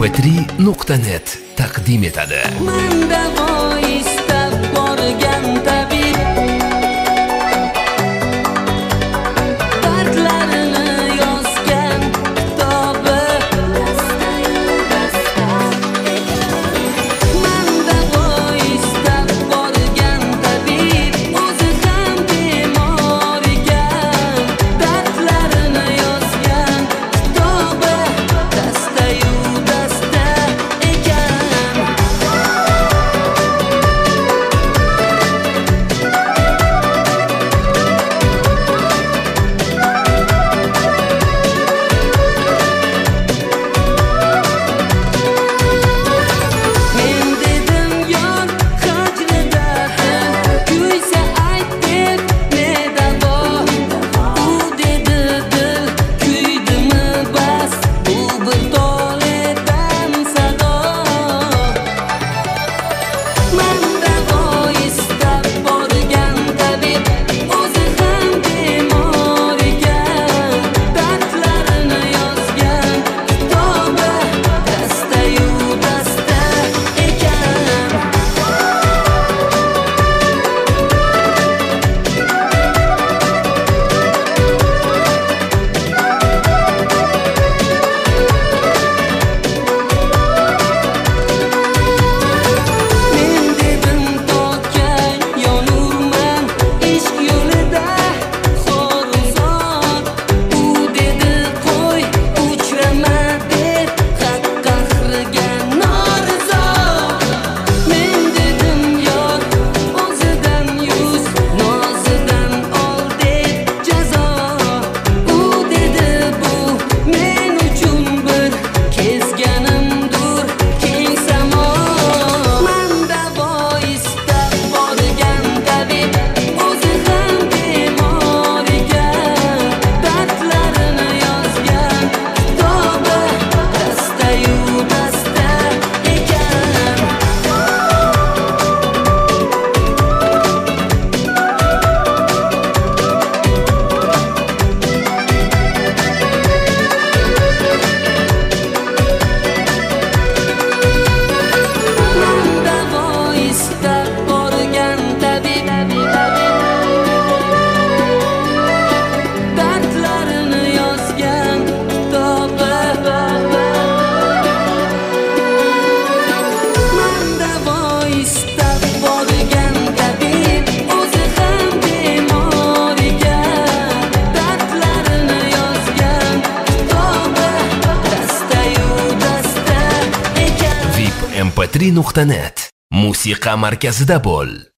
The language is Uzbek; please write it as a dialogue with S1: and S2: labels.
S1: vipmp3.net taqdim etadi.
S2: Menda istab borgan tabib dardlarini yozgan kitobi. Menda istab borgan tabib o'zi ham bemor ekan, dardlarini yozgan kitobi dasta-yu dasta ekan. Men dedim yor hajrida kuysa ayt deb ne davo. U dedi dil kuydimi bas, bu bir toledan sado. Menda istab borgan tabib o'zi ham bemor ekan, dardlarini yozgan kitobi dasta-yu dasta ekan. Men dedim tokay yonurman ishq yo'lida xo'rozor. U dedi qo'y uchrama deb haq qahriga norizor. Men dedim yor o'zidan yuz, nozidan ol deb jazo. U dedi bu men uchun bir kezganimdur keng samo. Menda istab borgan tabib o'zi ham bemor ekan, dardlarini yozgan kitobi dasta-yu dasta ekan. Menda istab borgan tabib dardlarini yozgan kitobi. Menda istab borgan tabib o'zi ham bemor ekan, dardlarini yozgan kitobi dasta-yu dasta ekan.
S1: vipmp3.net musiqa markazida bo'l.